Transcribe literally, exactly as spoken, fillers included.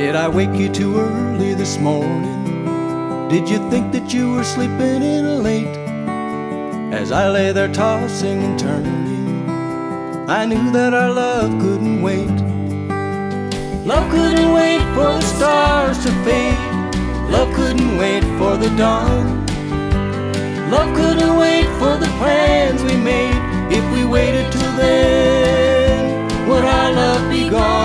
Did I wake you too early this morning? Did you think that you were sleeping in late? As I lay there tossing and turning, I knew that our love couldn't wait. Love couldn't wait for the stars to fade. Love couldn't wait for the dawn. Love couldn't wait for the plans we made. If we waited till then, would our love be gone?